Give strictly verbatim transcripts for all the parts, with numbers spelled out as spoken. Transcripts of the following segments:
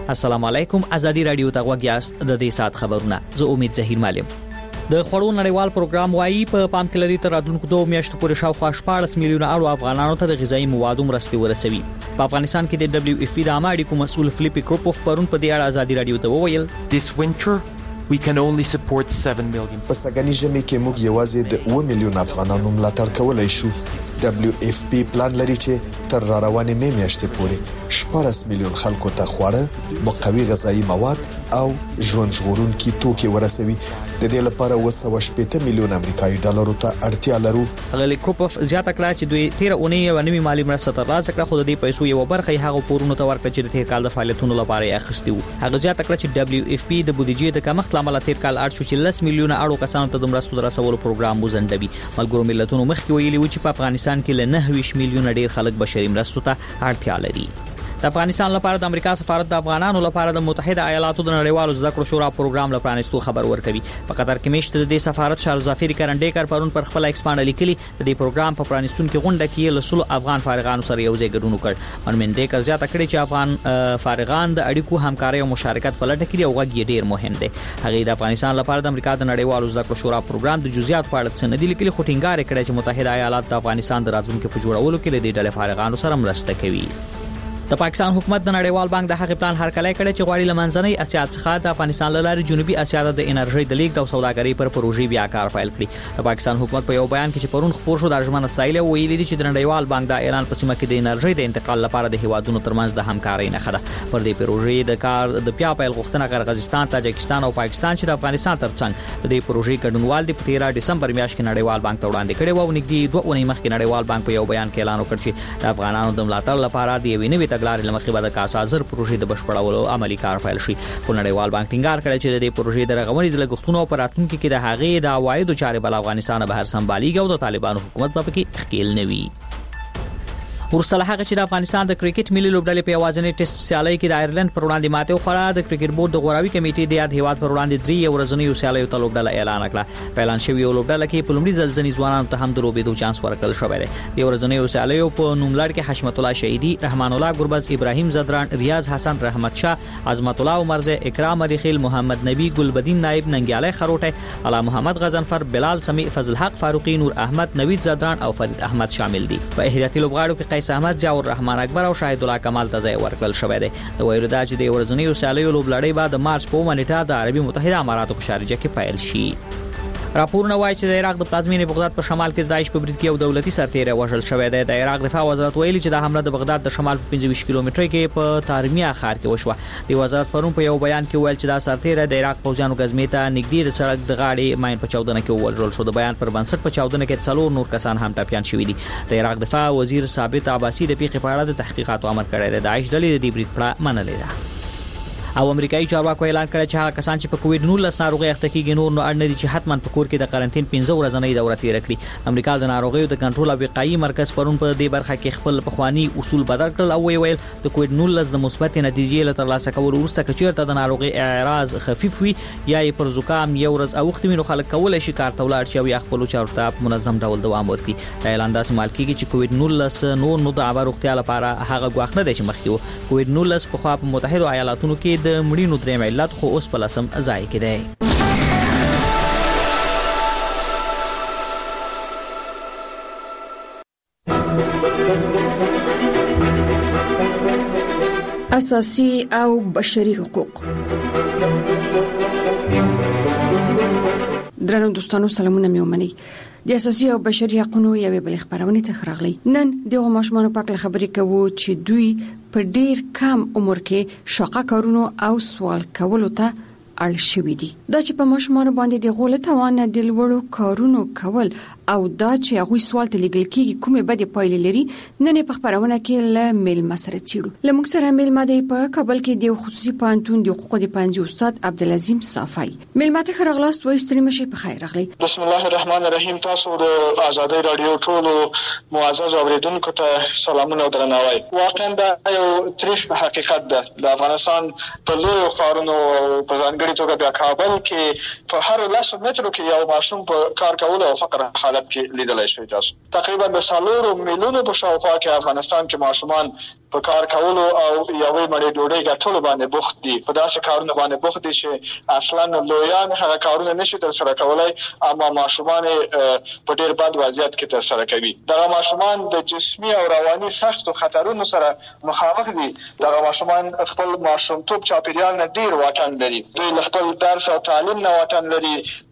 السلام علیکم. ازادي رادیو ته غوږ یاست. د دې سات خبرونه زه امید زهیر مالم. د خړو نړیوال پروګرام وايي په پام کې لري تر راتلونکو دوه میاشتو پورې شاوخوا شپږ میلیونه اړو افغانانو ته د غذایی موادو مرستې ورسوي. په افغانستان کې د دبليو اف پی د عامه اړیکو مسؤل فلیپي کروپوف پرون په دې اړه ازادي رادیو ته وویل This winter we can only support seven million. په سګنی ژمي کې موږ یوازې د اوه میلیونه افغانانو ملاتړ کولای شو. دبليو اف پی پلان لري چې تر روانې مې میاشتې پورې شپږ میلیون خلکو ته خواړه، مقوي غذایی مواد او ژوند ژغورونکي توکي ورسوي. د دې لپاره وسو شپږ میلیون امریکایي ډالرو ته اړتیا لرو. غلی کوپوف زیاته کړه چې دوی تیر اونۍ یو نوې مالی مرسته ترلاسه کړه، خو د دې پیسو یو برخه هغه پورونو ته ورکړه چې د تیر کال د فعالیتونو لپاره یې اخیستي وو. هغه زیاته کړه چې دبليو اف پی د بودیجې د کمښت لامل تیر کال اړ شو چې لس میلیونه اړو کسانو ته د مرستو رسولو پروګرام وزندوي. ملګرو ملتونو مخکې ویلي و چې په افغانستان کې له نهه میلیونه ډیر خلک بشري مرستو ته اړتیا لري. د افغانستان لپاره د امریکا سفارت د افغانانو لپاره د متحده ایالاتو د نړیوالو زده کړو شورا پروګرام لپاره پرانیستو خبر ورکوي. په قطر کې مشت د سفارت شار ظفیر کرنډیکر پرون پر خپل ایکسپانډ لیکلي د دې پروګرام په پرانیستون کې غونډه کې له سلو افغان فارغانو سره یو ځای ګډون وکړ. منډیکر زیاته کړې چې افغان فارغان د اړیکو همکاري او مشارکت په لټه کې دی او غږ ډیر مهم دی. هغه د افغانستان لپاره د امریکا د نړیوالو زده کړو شورا پروګرام د جزئیات په اړه څه نه دی لیکلي، خو ټینګار کړی چې متحده ایالات د افغانستان د راتلونکو په جوړولو کې له دې ډلې فارغانو سره مرسته کوي. د پاکستان حکومت د نړیوال بانک د هغې پلان هرکلی کړی چې غواړي له منځنۍ اسیا څخه د افغانستان له لارې جنوبي اسیا ته د انرژي د لیږد او سوداګرۍ پر پروژې بیا کار پیل کړي. د پاکستان حکومت په یو بیان کې چې پرون خپور شو د ارجمن اسرائیل ویلي دي چې د نړیوال بانک د ایران په سیمه کې د انرژي د انتقال لپاره د هیوادونو ترمنځ د همکارۍ نښه ده. پر دې پروژې د کار د بیا پیل غوښتنه قرغیزستان، تاجکستان او پاکستان چې د افغانستان ترڅنګ د دې پروژې ګډونوال د تیرا دسمبر میاشت کې نړیوال بانک ته وړاندې کړي وو. نږدې دوه اونۍ مخکې نړیوال بانک په یو بیان کې اعلان وکړ چې د افغانانو د ملاتړ لپاره د یوې نوې تګلارې لمخې به اساسر پروژې د بشپړولو عملی کار پیل شي. خو نړیوال بانک ټینګار کړی چې د دې پروژې د رغونې د لګښتونو او پراتونکو کې د هغې د عوایدو چارې بل افغانستان به هر سمباليږي او د طالبانو حکومت په کې ښکیل نه وي. ورسره هغه چې د افغانستان د کرکټ ملي لوبډلې په یوازینی ټیسټ سیالۍ کې د آیرلند پر وړاندې ماته وخوړه. د کرکټ بورډ د غوراوي کمیټې د یاد هیواد پر وړاندې درې ورځنیو سیالیو ته لوبډله اعلان کړه. په اعلان شوی لوبډله کې په لومړي ځل ځنی ځوانانو ته هم د لوبېدو چانس ورکړل شوی دی. د ورځنیو سیالیو په نوملړ کې حشمت الله شهیدی، رحمان الله ګربز، ابراهیم زدران، ریاض حسن، رحمت شاه، عظمت الله عمرزه، اکرام اریخیل، محمد نبی، ګلبدین نائب، ننګیالی خروټی، علا محمد غزنفر، بلال سمیع، فضل حق فاروقی، نور احمد، نوید زدران او فرید احمد شامل دي. په احتیاطي لوبغاړو کې قیس احمد، ضیاء رحمان اکبر او شاهد الله کمال ته ځای ورکړل شوی دی. د ویرو دا چې د ورځنیو سیالیو لوبلړۍ بعد د مارچ په نیټه د عربي متحده اماراتو په شارجه کې پیل شي. راپورونه وایي چې د عراق د پلازمینې بغداد په شمال کې د داعش په برید کې یو دولتي سرتیری وژل شوی دی. د عراق دفاع وزارت ویلي چې د حمله د بغداد د شمال په پنځه ویشت کیلومتره کې په تارمیا ښار کې وشوه. د وزارت پرون په یو بیان کې ویل چې دا سرتیری د عراق پوځیانو غزمې ته نږدې د سړک د غاړې ماین په چاودنه کې وژل شو. د بیان پر بنسټ په چاودنه کې څلور نور کسان هم ټپیان شوي دي. د عراق دفاع وزیر ثابت عباسی د پیښې په اړه د تحقیقاتو امر کړی دی. د داعش ډلې د دې برید پړه منلې ده. او امریکایي چارواکو اعلان کړی چې هغه کسان چې په کووډ نولس ناروغي اخته کیږي نور نو اړ نه دي چې حتما په کور کې د قرنټین پنځه ورځې دوره تیر کړي. امریکا د ناروغیو د کنټرول او وقایي مرکز پرون په دې برخه کې خپل پخوانی اصول بدل کړل او ویل د کووډ نولس د مثبت نتیجې له ترلاسه کولو وروسته کچیرته د ناروغي اعراض خفیف وي یا یې پر زکام یو ورځ او وخت مینو خلک کولای شي کار ته ولاړ شي او خپل چارته په منظم ډول دوام ورکړي. دا اعلان داسې مال کیږي چې کووډ نولس نور نو د عامه روغتیا لپاره هغه غواخ نه دی چې مخکې و. کووډ نولس په خوا په متحده ایالاتونو کې د مړینو درې علت خو اوس په لسم ځای کې دی. اساسي او بشري حقوق. درنو دوستانو سلامونه مې ومنئ. د اساسي او بشري حقوقو یوې بل خبرونه ته خراغلي. نن دغه ماشومان په اړه خبرې کوو چې دوی په ډیر کم عمر کې شاقه کارونو او سوال کولو ته اړ شوي دي. دا چې په ماشومان باندې د غول توان د لوړو کارونو کول او دا چې هغه سوال ته لګل کیږي کومه بده پایلې لري. نن په خبرونه کې له میل مسره چیرو لمونږ سره میل ماده په کابل کې د خصوصي پانتون د حقوقو د پنځه استاد عبدالعظیم صافی میل ماته خرغلاست وای ستړي مشه په خیر راغلی. بسم الله الرحمن الرحیم. تاسو د آزادۍ رادیو ټولو معزز اوریدونکو ته سلامونه او درناوی. واقعا دا یو تریخ حقیقت ده. د افغانستان په لوی خارونو په ځانګړي ځانګړي توګه بیا کابل کې په هر لسو مترو کې یو ماشوم په کار کولو او فقر حالت کې لیدلای شئ تاسو. تقریبا د څلورو میلیونو په شاوخوا کې افغانستان کې ماشومان په کار کولو او یوې مړۍ ډوډۍ ګټلو باندې بوخت دي. په داسې کارونو باندې بوخت دي چې اصلا لویان هغه کارونه نشي ترسره کولای، اما ماشومان په ډېر بد وضعیت کې ترسره کوي. دغه ماشومان د جسمي او رواني سختو خطرونو سره مخامخ دي. دغه ماشومان خپل ماشومتوب چاپیریال نه ډېر واټن لري. دوی له خپل درس او تعلیم نه واټن لري،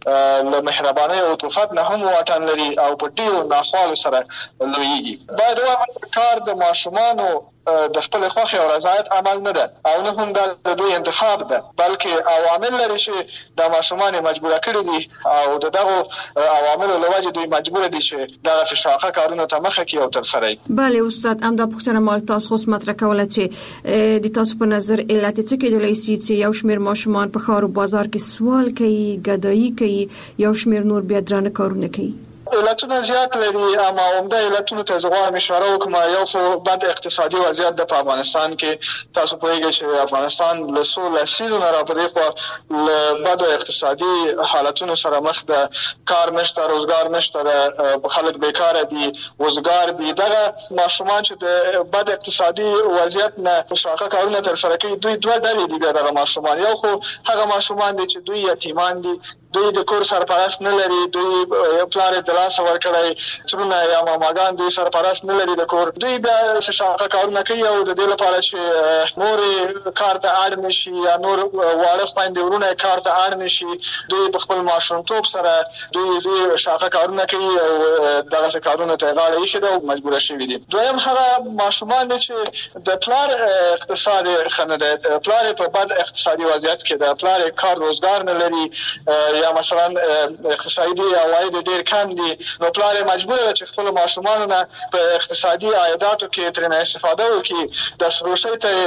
له مهربانۍ او عطوفت نه هم واټن لري او په ډېرو ناخوالو سره لویږي. باید ووایم کار د ماشومانو د خپل خوښي او رضایت عمل نه ده او نه هم د دوی انتخاب ده، بلکې عوامل لري چې د ماشومان مجبور کړي دي او دغه عوامل له وجې دوی مجبور دي چې دغه شاقه کارونه ته مخه کړي او ترسره کړي. بله استاد، همدا پوښتنه مال تاسو خو مطرح کوله چې د تاسو په نظر علت څه کېدلی شي چې یو شمېر ماشومان په ښار او بازار کې سوال کوي، ګدایي کوي، یو شمېر نور بیا درانه کارونه کوي؟ علتونه زیات لري، اما عمده علتونو ته زه غواړم اشاره وکړم. یو خو بد اقتصادي وضعیت د په افغانستان کې. تاسو پوهیږئ چې افغانستان له څو لسیزو نه راپدې خوا له بدو اقتصادي حالتونو سره مخ ده. کار نشته، روزګار نشته ده، خلک بیکاره دي، وزګار دي. دغه ماشومان چې د بد اقتصادي وضعیت نه په شاقه کارونه ترسره کوي، دوی دوه ډلې دي. بیا دغه ماشومان، یو خو هغه ماشومان دي چې دوی یتیمان دي، دوی د کور سرپرست نه لري، دوی پلار یې د لاسه ورکړی، ترونه یا ماماګان دوی سرپرست نه لري د کور. دوی بیا شاقه کارونه کوي او د دې لپاره چې نور کار ته اړ نشي یا نور واړه خویندې ورونه کار ته اړ نشي، دوی په خپل ماشومتوب سره دوی زی شاقه کارونه کوي او دغه کارونه ته غاړه ایښې ده او مجبوره شوي دي. دویم هغه ماشومان دي چې د پلار اقتصاد ښه نه دی، پلار په بد اقتصادي وضعیت کې ده، پلار کار روزګار نه لري یا مثلا اقتصادي عواید ډېر کم دي، نو پلار مجبور دی چې خپل ماشومانو نه په اقتصادي عایداتو کې ترې استفاده وکړي، د سروشۍ ته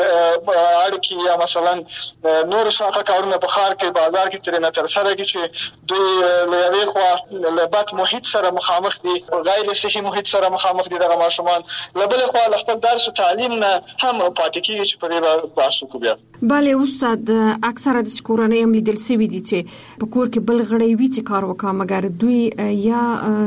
اړ کړي یا مثلا نور شاقه کارونه په ښار کې بازار کې ترې ترسره کړي چې دوی له یوې خوا له بد محیط سره مخامخ دي، غیر صحي محیط سره مخامخ دي دغه ماشومان، له بلې خوا له خپل درس او تعلیم نه هم پاتې کېږي چې په دې بحث وکړو. بیا بله استاد، اکثره د کورنۍ هم لیدل شوي دي چې په کور کې بل غړی وي چې کار وکړي، مګر دوی یا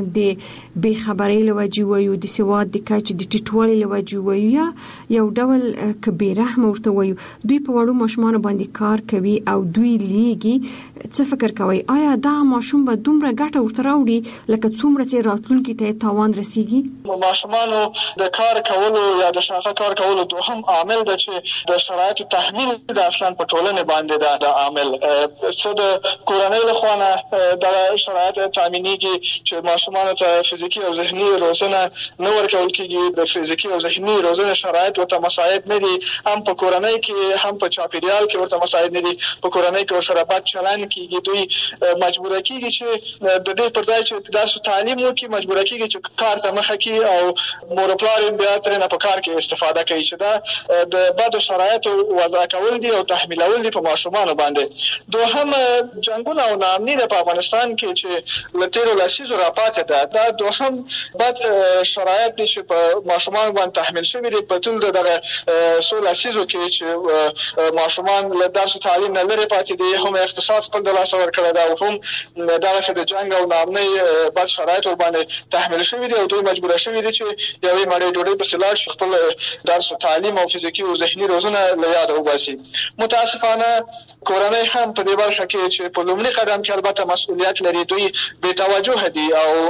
د بې خبرۍ له وجې وایو، د سواد د کچې د ټیټوالي له وجې وایو، یا یو ډول که بې رحمه ورته وایو، دوی په وړو ماشومانو باندې کار کوي او دوی لیږي. څه فکر کوئ، آیا دغه ماشوم به دومره ګټه ورته راوړي لکه څومره چې راتلونکي ته تاوان رسیږي؟ ماشومانو د کار کولو یا د شاقه کار کولو دوهم عامل ده چې د شرایطو تحمیل د اصلا په ټولنې باندې ده د عامل. څه د کورنۍ له خوا نه دغه شرایط تامینېږي چې ماشومانو ته فزیکي او ذهني روزنه نه ورکول کېږي، د فزیکي او ذهني روزنې شرایط ورته مساعد نه دي، هم په کورنۍ کې هم په چاپیریال کې ورته مساعد نه دي. په کورنۍ کې ورسره بد چلند کېږي، دوی مجبوره کېږي چې د دې پر ځای چې داسې تعلیم وکړي، مجبوره کېږي چې کار ته مخه کړي او مور او پلار یې بیا ترې په کار کې استفاده کوي، چې دا د بدو شرایطو وضع کول دي او تحمیلول دي په ماشومانو باندې. دوهم جنګونه او ناامني ده په افغانستان کې چې له تېرو لسیزو راپاتې ده. دا دوهم بد شرایط دي چې په ماشومانو باندې تحمیل شوي دي په ټول دغه څو لسیزو کې چې ماشومان له درس او تعلیم نه لرې پاتې دي، هم اقتصاد خپل د لاسه ورکړی ده او هم دغسې د جنګ او ناامنۍ بد شرایط ورباندې تحمیل شوي دي او دوی مجبوره شوي دي چې یوې مړۍ ډوډۍ پسې لاړ شي، خپل درس او تعلیم او فزیکي او ذهني روزنه له یاده وباسي. متاسفانه کورنۍ هم په دې برخه کې چې په لومړي قدم کې البته مسؤلیت لري، دوی بې توجه دي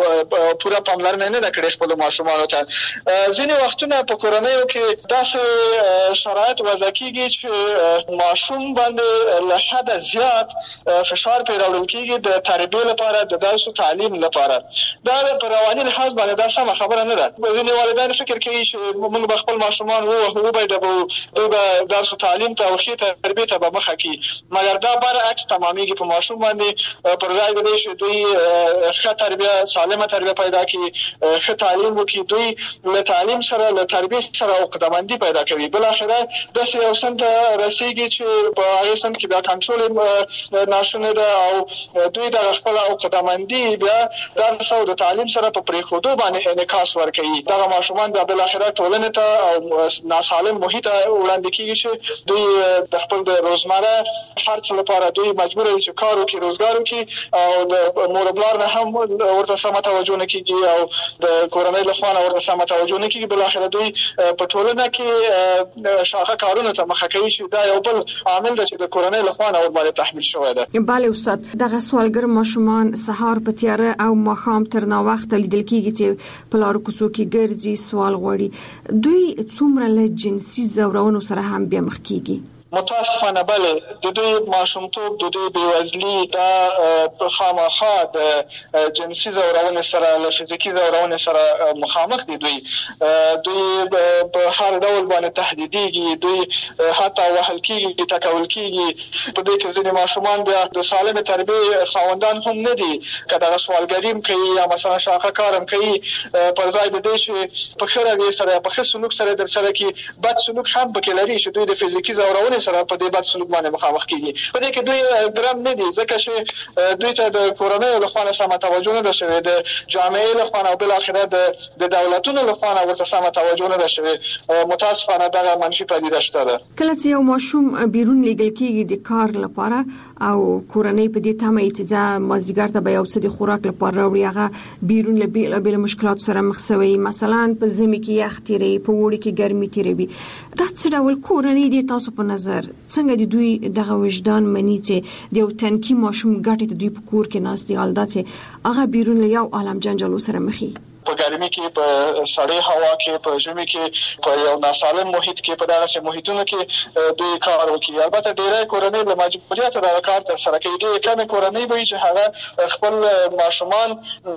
او پوره پاملرنه نه ده کړې خپلو ماشومانو ته. ځینې وختونه په کورنیو کې داسې شرایط وضع کېږي چې ماشوم باندې له حده زیات فشار پرې راوړل کېږي د تربیې لپاره، د درس او تعلیم لپاره. دا په رواني لحاظ باندې دا سمه خبره نه ده. ځینې والدین فکر کوي چې موږ به خپل ماشومان ووهو، وبایډوو، دوی به درس او تعلیم ته او ښې تربیې ته به مخه کړي، مګر دا برعکس تمامیږي. په ماشوم باندې پر ځای د دې دوی ښه تربیه سالمه تربیه پیدا کړي، ښه تعلیم وکړي، دوی له تعلیم سره له تربیه سره عقده‌مندي پیدا کوي. بل اخره داسې یو سند رسیږي چې په هغه سند کې بیا کنټرول ناشونه ده او دوی د خپل عقده‌مندي بیا درس او د تعلیم سره په پریښودو باندې انعکاس ورکوي. دغه ماشومان بیا بل اخره ټولنې ته او ناسالم محیط وړاندې کیږي چې دوی د خپل د روزمره خرڅ لپاره دوی مجبور دي چې کار وکړي، روزګار وکړي او د مور پلار نه هم ورته سم توجه نه کیږي او د کورنۍ له خوا ورته سم توجه نه کیږي. بل اخره دوی په ټولنه کې شاخه کارونه ته مخه کوي چې دا یو بل عامل دی چې د کورنۍ له خوا ور باندې تحمیل شوی دی. بله استاد، دغه سوالګر ماشومان سهار په تیاره او ماښام تر ناوخته لیدل کیږي چې په لارو کوڅو کې ګرځي، سوال غواړي. دوی څومره له جنسي ځورونو سره هم بیا مخ کیږي؟ متاسفانه بله، د دوی ماشومتوب، د دوی بېوزلي دا خامخا د جنسي ځورونې سره له فزیکي ځورونې سره مخامخ دي. دوی دوی په هر ډول باندې تهدیدېږي، دوی حتی وهل کېږي، ټکول کېږي. په دې کې ځینې ماشومان بیا د سالمې تربیې خاوندان هم نه دي، که دغه سوالګري هم کوي یا مثلا شاخه کار هم کوي، پر ځای د دې چې په ښه رویې سره یا په ښه سلوک سره در سره کړي، بد سلوک هم پکې لري چې دوی د فزیکي ځورونې سره په دې بد سلوک باندې مخامخ کیږي. په دې کې دوی ګرم نه دي، ځکه چې دوی ته د کورنۍ له خوا سم توجه نه ده شوې، د جامعې له خوا او بل اخره د د دولتونو له خوا ورته سم توجه نه ده شوې. متاسفانه دغه منفي پدیده شته ده. کله چې یو ماشوم بیرون لګل کیږي د کار لپاره او کورنۍ په دې تمه چې ځا مازیګر ته به یو څه د خوراک لپاره راوړي، هغه بیرون له بیل بیل مشکلات سره مخ شوی، مثلا په زمي کې یخ تیری، په وړي کې ګرمي تیری. دا څه ډول کورنۍ دي تاسو په نظر څنګه د دوی دغه وجدان مني چې د یو تنکي ماشوم ګټې ته دوی په کور کې ناست دي، حال دا چې هغه بیرون له یو عالم جنجالو سره مخي؟ په ګرمي کې، په سړې هوا کې، په ژمي کې، په یو ناسالم محیط کې، په دغه محیطونو کې دوی کار وکړي. البته ډېری کورنۍ له مجبوریت دا کار تر سره کوي. ډېرې کمې کورنۍ به چې هغه خپل ماشومان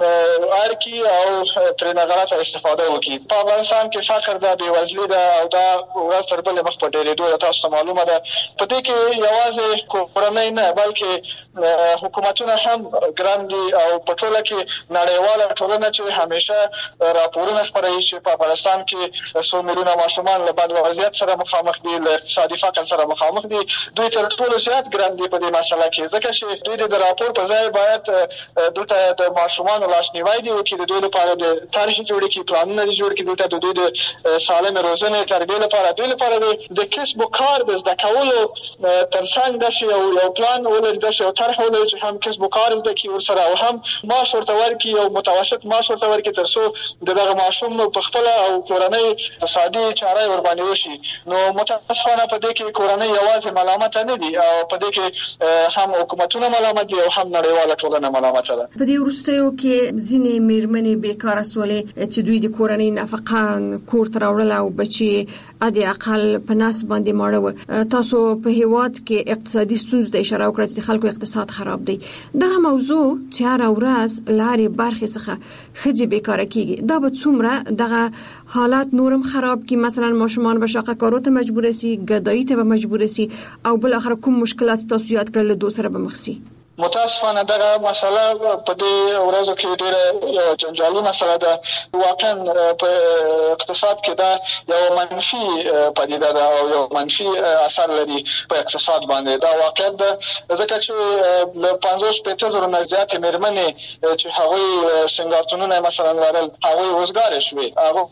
ارکي او ترې غلطه استفاده وکړي. په افغانستان کې فقر ده، بېوزلي ده او دا ورځ تر بلې مخ په ډېرېدو ده. تاسو ته معلومه ده په دې کې یوازې کورنۍ نه بلکې حکومتونه هم ګران دي او په ټوله کې نړیواله ټولنه چې همیشه راپورونه خپروي چې په افغانستان کې څو میلیونه ماشومان له بد وضعیت سره مخامخ دي، له اقتصادي فقر سره مخامخ دي. دوی تر ټولو زیات ګران دي په دې مسله کې، ځکه چې دوی د راپور په ځای باید دلته د ماشومانو لاسنیوی دی وکړي، د دوی لپاره د طرحې جوړې کړي، پلانونه دي جوړ کړي، دلته د دوی د سالمې روزنې تربیې لپاره، دوی لپاره د کسب و کار د زده کولو ترڅنګ داسې یو یو پلان ولري، داسې یو طرح ولري چې هم کسب و کار زده کړي ورسره او هم معاش ورته ورکړي، یو متوسط معاش ورته ورکړي تر څو د دغه ماشوم په خپل او کورنۍ اقتصادي چاره ور باندې وشي. نو متاسفانه په دې کې کورنۍ یوازې ملامت نه دي او په دې کې هم حکومتونه ملامت دي او هم نړیواله ټولنه ملامت ده. په دې وروستیو کې ځینې میرمنې بیکاره سولې چې دوی د کورنۍ نفقه کور ته راوړل او بچي ادي اقل په ناس باندې ماړه. تاسو په هیواد کې اقتصادي ستونزې ته اشاره وکړه چې خلکو اقتصاد خراب دی. دغه موضوع چې هر ورځ لارې برخې څخه خځې بیکاره کیږي، دا به څومره دغه حالات نورم خراب کی؟ مثلا ماشومان به شاقه کارو ته مجبور سي، ګدایي ته به مجبور سي او بل اخر کوم مشکلات تاسو یاد کړل دوه سره به مخ سي؟ متاسفانه دغه مسله په دې ورځو کې ډېره جنجالي مسله ده. واقعا په اقتصاد کې دا یو منفي پدیده ده او یو منفي اثر لري په اقتصاد باندې. دا واقعا ده ځکه چې له پنځوس شپېته زره نه زیاتې مېرمنې چې هغوی سنګارتونونه مثلا لرل، هغوی وزګارې شوې.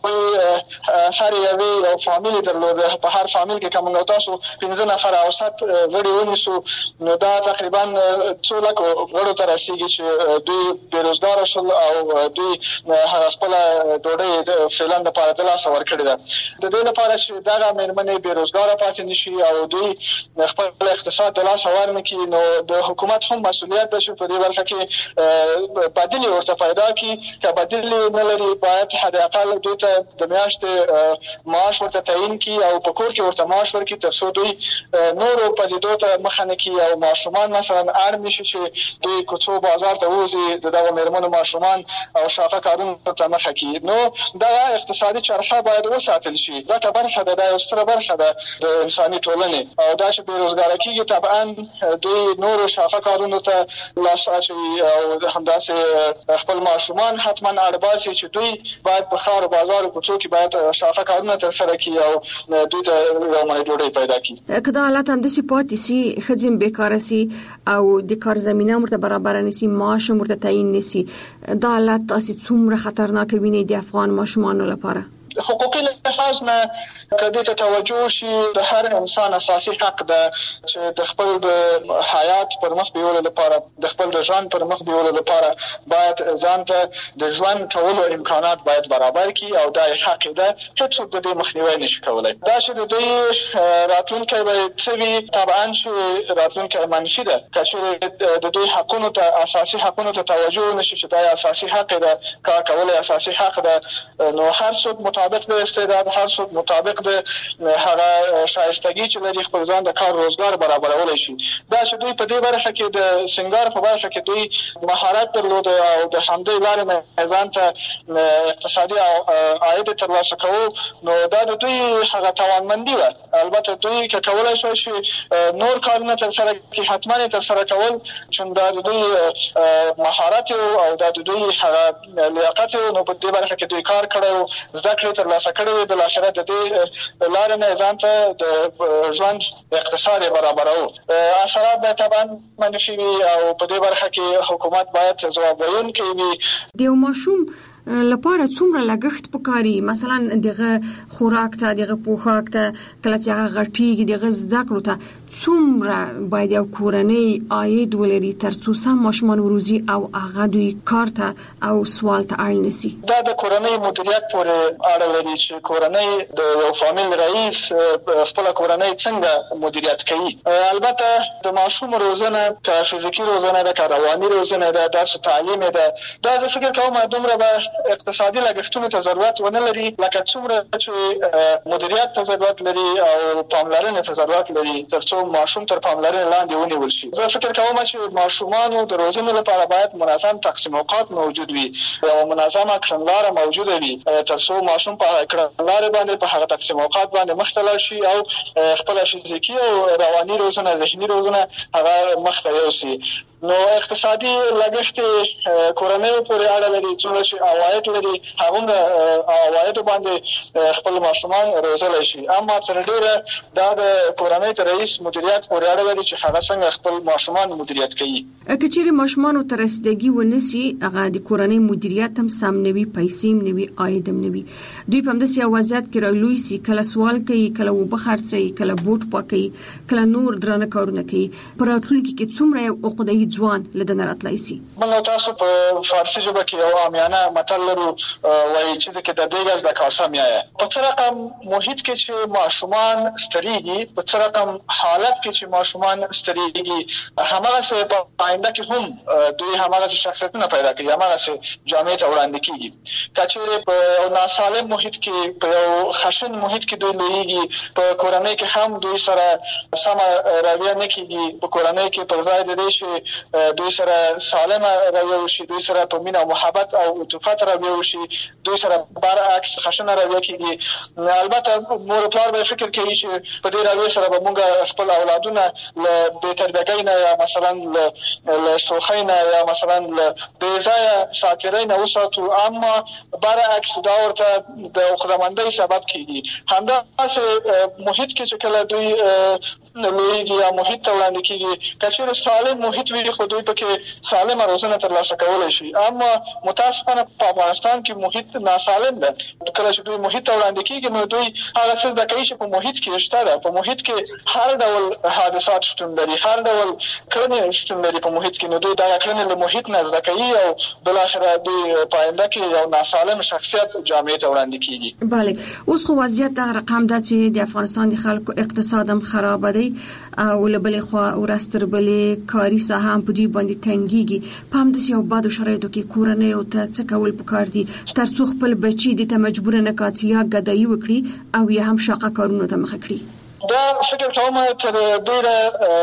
هغوی هر یوې یو فامیل درلوده. په هر فامیل کې که موږ تاسو پنځه نفره اوسط غړي ونیسو، نو دا تقریبا څو لکو غړو ته رسیږي چې دوی بېروزګاره شول او دوی خپله ډوډۍ فعلا دپاره د لاسه ورکړې ده. د دې لپاره چې دغه مېرمنې بېروزګاره پاتې نه شي او دوی خپل اقتصاد د لاسه ورنه کړي، نو د حکومت هم مسؤلیت ده چې په دې برخه کې بدیل ورته پیدا کړي. که بدیل نه لري باید حداقل دوی ته د میاشتې معاش ورته تعیین کړي او په کور کې ورته معاش ورکړي تر څو دوی نورو پدیدو ته مخه نه کړي او ماشومان مثلا اړ نه شي کې چې دوی کوڅو بازار ته وځي د دغه میرمنو ماشومان او شاقه کارونو ته مخه کوي. نو دا اقتصادي چرخه باید وساتل شي. دا ته برخه ده، دا یو ستره برخه ده د انساني ټولنې، او دا چې بیروزګاره کیږي طبعا دوی نور شاقه کارونو ته لاس اچوي او همداسې خپل ماشومان حتما اړباسي چې دوی باید په ښار او بازار کوڅو کې باید شاقه کارونه ترسره کړي او دوی ته یو مړۍ ډوډۍ پیدا کړي. که دا حالت همداسې پاتې سي، ښځې بیکاره سي او د کار زمینه ورته برابر نشي، معاش ورته تعیین نشي، دا حالت تاسو څومره خطرناک ویني د افغان ماشومانو لپاره؟ حقوقي لحاظ نه کدی ته توجه شي، د هر انسان اساسي حق ده چې د خپل د حیات پر مخ بیولو لپاره، د خپل د ژوند پر مخ بیولو لپاره باید ځان ته د ژوند کولو امکانات باید برابر کړي او دا حق ده. هیڅوک د دې مخنیوي نشي کولای. دا چې د دوی راتلونکی به څه وي، طبعا چې راتلونکی منفي ده. کچې د دوی حقونو ته، اساسي حقونو ته توجه نشي چې دا اساسي حق ده، کار کول اساسي حق ده، نو هر څوک مطابق د استعداد، هر څوک مطابق د هغه شایستګي چې لري خپل ځان د کار روزګار برابرولای شي. دا چې دوی په دې برخه کې د سنگار په برخه کې دوی مهارت درلود او د همدې لارې نه ځان ته اقتصادي عاید ترلاسه کوو، نو دا د دوی هغه توانمندي وه. البته دوی که کولای شوی شي نور کارونه ترسره کړي، حتما یې ترسره کول، چون دا د دوی مهارت او دا د دوی هغه لیاقت، نو په دې برخه کې دوی کار کړی، زده کړې ترلاسه کړې، بل آخره د دې لارې نه ځان ته د ژوند اقتصاد برابرو. اثرات به طبعا منفي وي او په دې برخه کې حکومت باید ځواب ویونکی وي. د یو ماشوم لپاره څومره لګښت پکاري؟ مثلا دغه خوراک ته، دغه پوښاک ته، کله چې هغه غټیږي، دغه زده کړو ته څومره باید یو کورنۍ عاید ولري ترڅو سم ماشومان وروزي او هغه دوی کار ته او سوال ته اړ نشي؟ دا د کورنۍ مدیریت پورې اړه لري چې کورنۍ د یو فامیل رئیس خپل کورنۍ څنګه مدیریت کوي. البته د ماشوم روزنه، که فزیکی روزنه ده، که رواني روزنه ده، درس تعلیم ده، دا زه فکر کوم دومره به اقتصادي لګښتونو ته ضرورت ونه لري لکه څومره چې مدیریت ته ضرورت لري او پاملرنې ته ضرورت لري ترڅو ماشوم تر پاملرنې لاندې ونیول شي. زه فکر کوم چې ماشومانو د روزنې لپاره باید منظم تقسیم اوقات موجود وي او منظمه کړنلاره موجوده وي ترڅو ماشوم په کړنلاره باندې په هغه تقسیم اوقات باندې مخ ته لاړ شي او خپل فزیکی او رواني روزنه، ذهني روزنه هغه مخ ته یوسي. نو اقتصادي لګښت کورنۍ پورې اړه لري، څومره چې عواید لري هغومره عواید باندې خپل ماشومان روزلی شي. اما تر ډیره دا د کورنۍ تر رئیس مدیریت پورې اړه لري چې هغه څنګه خپل ماشومان مدیریت کوي. که چیرې ماشومانو ته رسیدګي ونشي، هغه د کورنۍ مدیریت هم سم نه وي، پیسې هم نه وي، عاید هم نه وي، دوی په همداسې یو وضعیت کې رالوی سي، کله سوال کوي، کله اوبه خرڅوي، کله بوټ پاکوي، کله نور درانه کارونه کوي. په راتلونکي کې څومره یو عقده‌ای ځوان لدنه راتلی سي؟ موږ تاسو په فارسي ژبه کې یو عامیانه متل لرو، وایي چې کې د دې غز د کاسه میایه. په څه رقم محیط کې چې ماشومان ستړيږي، په څه رقم حالت کې چې ماشومان ستړيږي، هماغه په آینده کې هم دوی هماغه شخصیتونه پیدا کوي، هماغه جامعه ته وړاندې کیږي. کچېره په یو ناسالم محیط کې، په یو خشن محیط کې دوی لویږي، په کورنۍ کې هم دوی سره سم رویه نه کیږي، په کورنۍ کې پر ځای د دې شي دوی سره سالمه رویه وشي، دوی سره په مینه او محبت او عطوفت رویه وشي، دوی سره برعکس خشنه رویه کیږي. البته مور پلار به فکر کوي چې په دې رویه سره به موږ خپل اولادونه له بې تربیتۍ نه یا مثلا له شوخۍ نه یا مثلا له بې ځایه ساتیرۍ نه وساتو، اما برعکس دا ورته د عقده‌مندۍ سبب کیږي. همداسې محیط کې چې کله دوی لویږي یا محیط ته وړاندې کیږي، که چېرې سالم محیط وي خو دوی پکې سالمه روزنه ترلاسه کولی شي. اما متاسفانه په افغانستان کې محیط ناسالم ده. کله چې دوی محیط ته وړاندې کیږي نو دوی هغه څه زده کوي چې په محیط کې شته ده. په محیط کې هر ډول حادثات شتون لري، هر ډول کړنې شتون لري په محیط کې، نو دوی دا کړنې له محیط نه زده کوي او بالاخره دوی په آینده کې یو ناسالم شخصیت جامعه ته وړاندې کیږي. بله، اوس خو وضعیت دغه رقم ده چې د افغانستان د خلکو اقتصاد هم خراب دی او له بلې خوا ورستر بلې کاري ساحه هم په دوی باندې تنګیږي. په همداسې یو بدو شرایطو کې کورنیو ته څه کول پکار دي ترڅو خپل بچي دې ته مجبور نه کړي یا ګدایي وکړي او یا هم شاقه کارونو ته مخه کړي؟ دا فکر کوم تر ډیره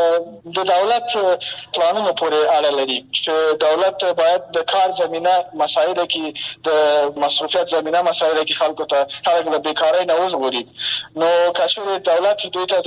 د دولت پلانونو پورې اړه لري چې دولت باید د کار زمينه مسایل کې د مصرفیت زمينه مسایل کې خلکو ته خلک د بیکاری نه وژغوري. نو کاشور دولت دوی ته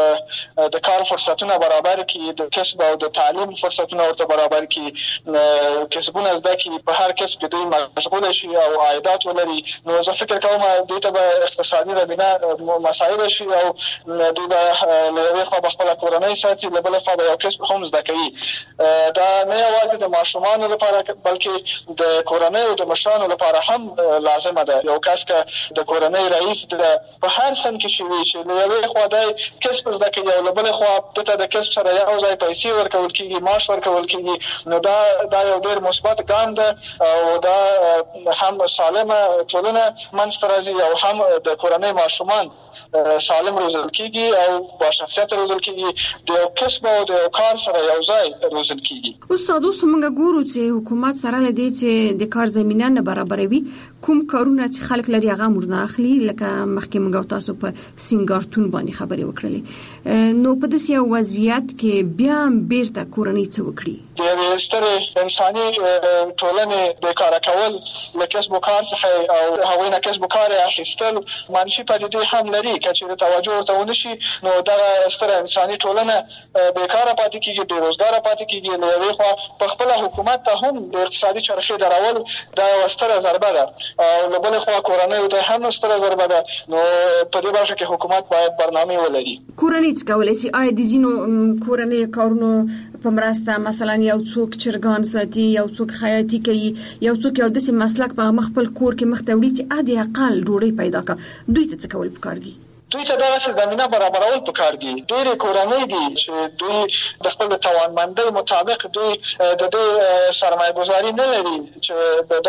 د د کار فرصتونه برابر کړي، د کسب او د تعلیم فرصتونه ورته برابر کړي، کسبونه زده کړي، په هر کسب کې دوی مشغول شي او عایدات ولري. نو زه فکر کوم دوی ته به اقتصادي زمينه مساعده شي او دوی به له یوې خوا خپل کورنۍ ساتي، له بل خوا به یو کسب هم زده کوي. دا نه یوازې د ماشومانو لپاره بلکې د کورنۍ او د مشرانو لپاره هم لازمه ده. یو کس که د کورنۍ رئیس د په هر سن کې شي چې له یوې خوا د کسب زده کوي او له بل خوا دته د کسب سره یو ځای پیسې ورکول کیږي، معاش ورکول کیږي، نو دا دا یو ډېر مثبت ګام ده او دا هم سالمه ټولنه منځته راځي او هم د کورنۍ ماشومان سالم روزل کیږي او با شخصیت روزل کیږي، د یو کسب او د کار سره یو ځای روزل کیږي. استاد اوس موږ ګورو چې حکومت سره لدی چې د کار زمينه نه برابروي، کوم کارونه چې خلک لري هغه مرنه اخلي، لکه مخکې موږ تاسو په سنگارتون باندې خبرې وکړلې. نو په داسې وضعیت کې بیا بیرته کورنۍ څه وکړي؟ د یوې سترې انساني ټولنې بیکاره کول له کسب و کار څخه او هغوی نه کسب و کار اخیستل منفي پدیدې هم لري. که چېرې توجه ورته ونه شي نو دغه ستره انساني ټولنه بیکاره پاتې کېږي، بېروزګاره پاتې کېږي. له یوې خوا په خپله حکومت ته هم د اقتصادي چرخې درول دا یوه ستره ضربه ده او له بلې خوا کورنیو ته هم ستره ضربه ده. نو په دې برخه کې حکومت باید برنامې ولري. کورنۍ څه کولی شي؟ آیا د ځینو کورنۍ کارونو په مرسته مثلا یو څوک چرګان ساتي، یو څوک خیاطي کوي، یو څوک یو داسې مسلک په خپل کور کې مخ ته وړي چې حد اقل ډوډۍ پیدا کړي، دوی ته څه کول پکار دي؟ دوی ته دغه زمينه برابرول پکار دي. ډېرې کورنۍ دي چې دوی د خپل توانمندۍ مطابق دوی د دې سرمایه گذاري نه لري چې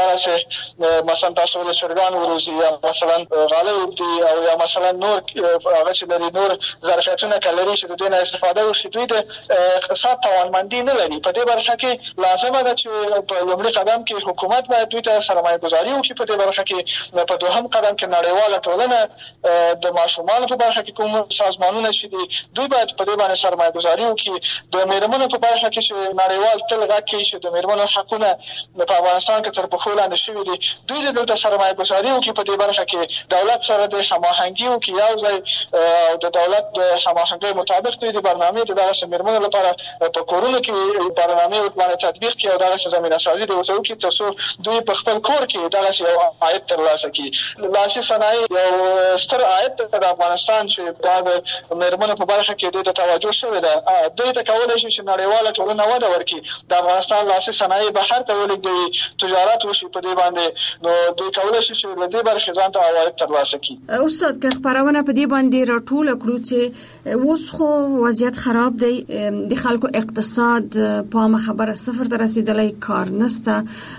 دغه مثلا تاسو له چرګان وروزي یا مثلا غالۍ وبدي او یا مثلا نور هغه چې لري نور ظرفیتونه کلري چې د دې نه استفاده وشي. دوی د اقتصاد توانمندي نه لري. په دې برخه کې لازمه ده چې په لومړي قدم کې حکومت باید دوی ته سرمایه گذاري وکړي. په دې برخه کې په دوهم قدم کې نړیواله ټولنه د ماشومان په برخه کې کوم سازمانونه شي دي دوی باید په دې باندې سرمایه گذاري وکړي. د میرمنو په برخه کې چې نړیوال تل غږ کوي چې د میرمنو حقونه په افغانستان کې تر پښو لاندې شوي دي، دوی د دلته سرمایه گذاري وکړي. په دې برخه کې دولت سره د هماهنګي وکړي، یو ځای او د دولت د هماهنګۍ مطابق دوی د برنامې د دغه میرمنو لپاره په کورونو کې برنامې باندې تطبیق کړي او دغه زمينه سازي د وسو کې ترڅو دوی په خپل کور کې دغه یو عاید ترلاسه کړي. لاسي صنایع یو ستر عاید د افغانستان چې دا د میرمنو په برخه کې د توجه شوې ده. دوی ته کولای شي چې نړیواله ټولنه وده ورکړي، د افغانستان لاسي صنایع بهر ته ولېږدوي، تجارت وشي په دې باندې. نو دوی کولای شي چې له دې برخې ځان ته عواید ترلاسه کړي. استاد که خبرونه په دې باندې راټوله کړو چې اوس خو وضعیت خراب دی، د خلکو اقتصاد په خبره صفر ته رسېدلی، کار نشته،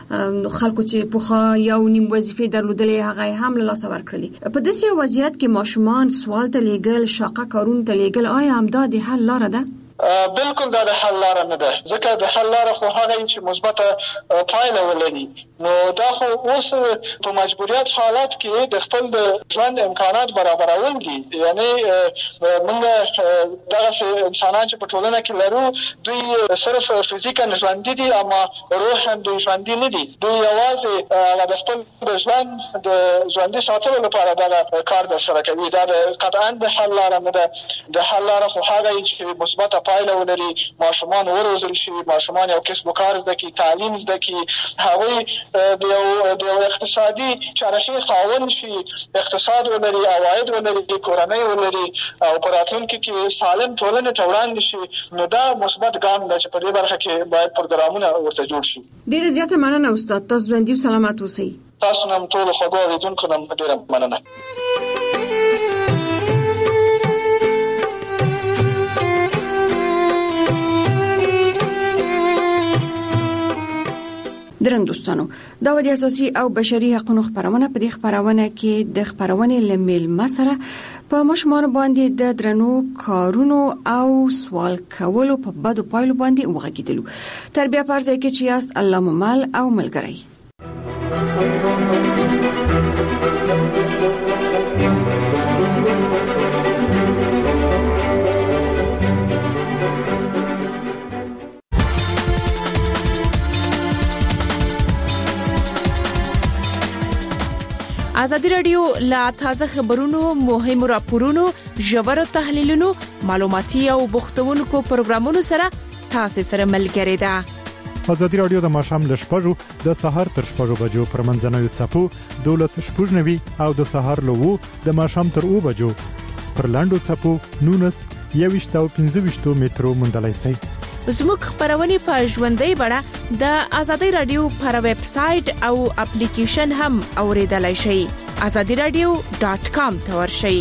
خلکو چې پخوا یو نیم وظیفې درلودلې هغه هم له لاسه ورکړلې. په داسې وضعیت کې ماشومان سوال ته لیږل، شاقه کارونه ته لیږل، آیا همدا د حل لاره ده؟ بالکل دا د حل لاره نه ده، ځکه د حل لاره خو هغه چې مثبته پایله ولري. نو دا خو اوس په مجبوریت حالات کې د خپل د ژوند امکانات برابرول دي. یعنی موږ دغه انسانان چې په ټولنه کې لرو دوی صرف فزیکا ژوندي دي اما روحا دوی ژوندي نه دي. دوی یوازې د خپل د ژوند د ژوندي ساتلو لپاره دا کار ترسره کوي. دا قطعا د حل لاره نه ده. د حل لاره خو هغه چې مثبته پایله ولري، ماشومان وروزل شي، ماشومان یو کسب و کار زده کړي، تعلیم زده کړي، هغوی د یو د یو اقتصادي چرخې خاوند شي، اقتصاد ولري، عواید ولري، کورنۍ ولري او په راتلونکي کې سالم ټولنې ته وړاندې شي. نو دا مثبت ګام ده چې په دې برخه کې باید پروګرامونه ورته جوړ شي. ډېره زیاته مننه استاد، تاسو ژوندي او سلامت اوسئ. تاسو هم ټول خوږو اوریدونکو هم ډېره مننه. درن دوستانو، دا د اساسي او بشري حقوقو خبرونه په دې خبرونه کې د خبرونې لمیل مسره په مشمار باندې د درنو کارونو او سوال کولو په بدو پایلو باندې وغږیدلو. تربیه پرځای کې چې یاست الله ممل او ملګری. ازادي رادیو لا تازه خبرونو مهمو راپورونو ژورو تحلیلونو معلوماتي او بوختونکو پروګرامونو سره تاسو سره ملګری ده. ازادي رادیو د ماشام ل شپږو د سهار تر شپږو بجو پر منځنوي چپو دولس شپږنوي او د سهار له وو د ماشام تر او بجو پر لاندو چپو نونس یويشت او پنځه مترو مندلای سي. زموږ خبرونه په ژوندۍ بڼه د ازادي رادیو پر ویب سټ او اپلیکیشن هم اوریدلای شئ. azadi radio dot com ته ورشئ.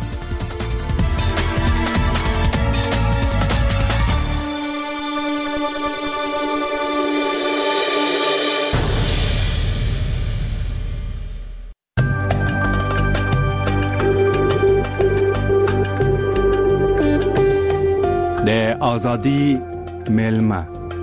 د ازادي میلمه.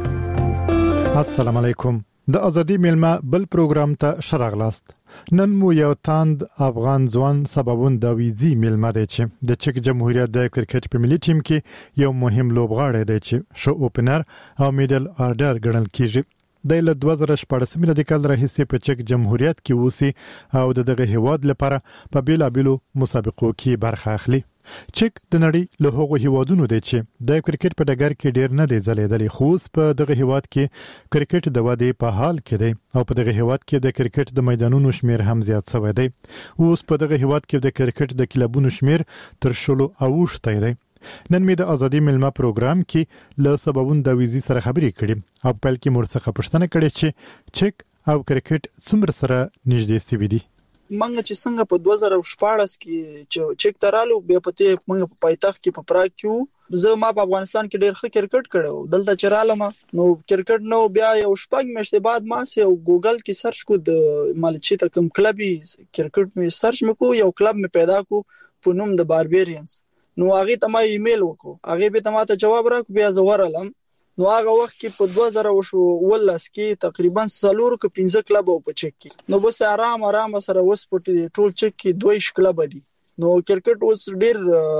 السلام علیکم. د ازادي میلمه بل پروګرام ته شراغلاست. نن مو یو تاند افغان ځوان سببون د ویزي میلمه دی چې د چک جمهوریت د کرکټ په ملي ټیم کې یو مهم لوبغاړی دی چې شو اوپنر او میډل آرډر ګڼل کیږي. د ل دوه زره شپږ میلادي کال راهیسې په چک جمهوریت کې اوسي او دغه هیواد لپاره په بیلابیلو مسابقو کې برخه اخلي. چک د نړۍ له هغو هیوادونو دی چې د کرکټ په ډګر کې ډیر نه دی ځلیدلی، خو په دغه هیواد کې کرکټ د ودې په حال کې دی او په دغه هیواد کې د کرکټ د میدانونو شمیر هم زیات شوی دی. اوس په دغه هیواد کې د کرکټ د کلبونو شمیر تر شلو اوښتی دی. نن مې د ازادي میلمه پروګرام کې له سببون د ویزي سره خبرې کړې او په لکه مرڅخه پښتنه کړې چې چک او کرکټ څومره سره نږدې سوي دي. منګه چې څنګه په دوه زره شپږ کې چې چک ترالو بیا پته منګه په پایتخت کې په پراګ کې زه ما په افغانستان کې ډېر ښه کرکټ کړو. دلته چرالم نو کرکټ نو بیا یو شپږ میاشتې بعد ما سه ګوګل کې سرچ کو د مالچی ته کوم کلبي کرکټ مې سرچ مکو یو کلب مې پیدا کو په نوم د باربیرینز. نو هغه ته ما ایمیل وکړو، هغه به ته جواب راکړ، بیا زورالم. نو هغه وخت کې په دوه زره ولس کې تقریبا څلور ک پنځه کلب او په چک کې نو بس آرام آرام سره وس پټي ټول چک کې دوه کلب دي. نو کرکټ اوس ډیر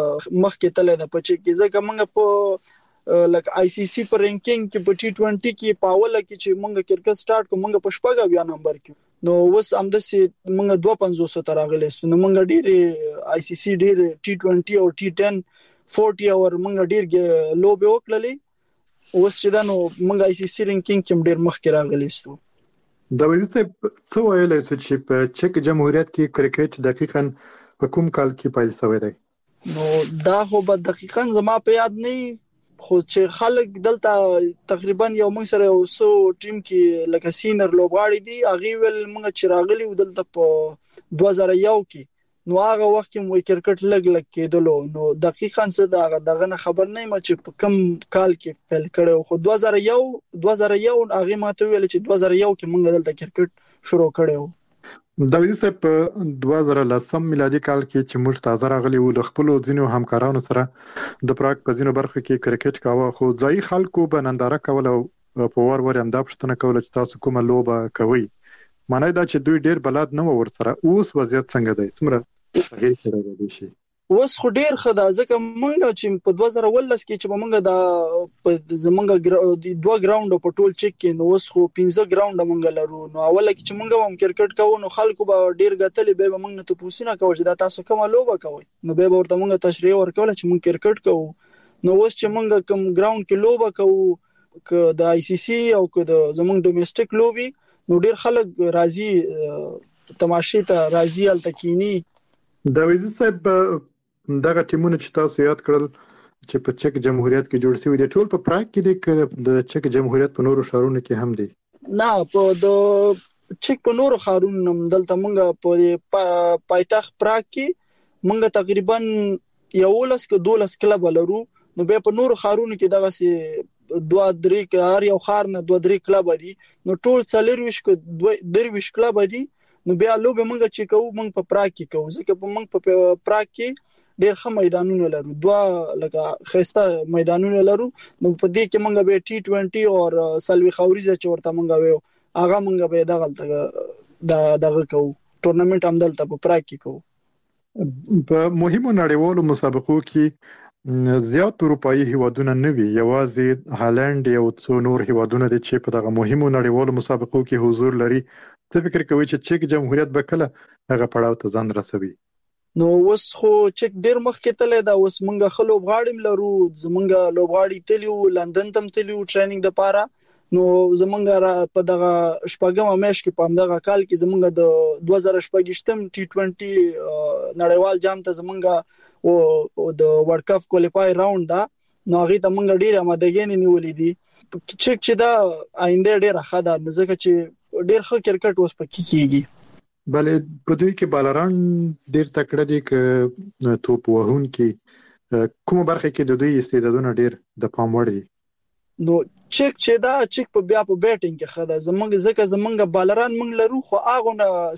مخ کې تله ده په چک کې، ځکه موږ په لک آی سی سی پر رینکینګ کې په ټي ټوئنټي کې پاول کې چې موږ کرکټ سٹارټ کوم موږ په شپږ بیا نمبر کې نو اوس هم د سي موږ دوه پنځوس تر راغلي نو موږ ډیر آی سی سی ډیر ټي ټوئنټي او ټي ټن چالیس اور موږ ډیر لوب وکړلې. اوس چې دا نو موږ آی سی سی رینکینګ کې ډیر مخ کې راغلي ستو. د ویزه څو ویلای چې په چک جمهوریت کې کرکټ دقیقاً په کوم کال کې پیل شوی دی؟ نو دا خو به دقیقاً زما په یاد نه، خو چې خلک دلته تقریبا یو موږ سره یو سو ټیم کې لکه سینر لوبغاړي دي، هغه ول موږ چې راغلي دلته په دوه زره یو کې نو هغه وخت کې مو کرکټ لګ لګ کېدلو. نو دقیقاً څه دا دغه خبر نه ما چې په کم کال کې پیل کړو، خو دوه زره یو دوه زره یو هغه ماته ویل چې دوه زره یو کې موږ دلته کرکټ شروع کړو. د ویزه په دوه زره لسم میلادي کال کې چې موږ تازه راغلي وو د خپل ځینو همکارانو سره د پراګ په ځینو برخو کې کرکټ کاوه، خو ځای خلکو به ننداره کول او په ور ور هم دا پښتنه کول چې تاسو کومه لوبه کوي. معنی دا چې دوی ډیر بلد نه ور سره. اوس وضعیت څنګه دی؟ څومره صحیح کړی دی شي؟ اوس خو ډیر خدا ځکه موږ چې په دوه زره ولس کې چې موږ دا په زمونږ دوه ګراوند په ټول چک کې نو اوس خو پنځه ګراوند موږ لرو. نو اول کې چې موږ هم کرکټ کوو نو خلکو به ډیر غتلې به موږ نه تاسو کوي چې دا تاسو کومه لوبه کوي، نو به ورته موږ تشریح ورکول چې موږ کرکټ کوو. نو اوس چې موږ کوم ګراوند کې لوبه کوو ک د آی سی سی او ک د زمونږ ډومېسټک لوبي نو ډیر خلک راضي تماشې ته راضي ال تکینی. د ویزه صاحب دغه ټیمونه چې تاسو یاد کړل چې په چک جمهوریت کې جوړ شوی دي ټول په پراګ کې دي د چک جمهوریت په نورو ښارونو کې هم دي؟ نه، په د چک په نورو ښارونو هم دلته موږ په پایتخت پراګ کې موږ تقریبا یولس ک دولس کلب لرو. نو به په نورو ښارونو کې دغه سي دوه درې هر یو ښار نه دوه درې کلب دي، نو ټول څلور ویش ک دوه درویش کلب دي. نو بیا لوب موږ چې کوو موږ په پراګ کې کوو، ځکه په موږ په پراګ کې ډېر ښه میدانونه لرو، دوه لکه خسته میدانونه لرو. نو په دې کې موږ به ټي ټوئنټي او سلوي خوريزه چې ورته موږ وایو هغه موږ به دغه د دغه کوو ټورنمنت هم دلته په پراګ کې کوو. په مهمو نړیوالو مسابقو کې زیات اروپאי هیوادونه نه وي، یوازې هالند یو څو نور هیوادونه دي چې په دغه مهمو نړیوالو مسابقو کې حضور لري. څه فکر کوي چې چک جمهوریت به کله هغه پړاو ته ځان رسوي؟ نو اوس خو چک ډیر مخکې تللی دا، اوس مونږه خلو غاړم لرو، زمونږه لوبغاړي تلیو لندن تم تلیو ټریننګ د پاره. نو زمونږه په دغه شپږم میاشت کې په همدغه کال کې زمونږه د دوه زره شپږم ټي ټوئنټي نړیوال جام ته زمونږه او د ورلد کپ کوالیفای راوند دا، نو هغه ته مونږ ډیره آمادګي نیولې دي. چک چې دا آینده ډیره ښه ده، ځکه چې ډیر ښه کرکټ اوس پکې کیږي. بلې په دوی کې بالران ډیر تکړه دي ک توپ وهون کې کومه برخه کې د دوی استعدادونه ډیر د پام وړ دي؟ نو چک چې دا چک په بیا په بیټینګ کې خدا زمونږ ځکه زمونږ بالران مونږ لرو، خو هغه نه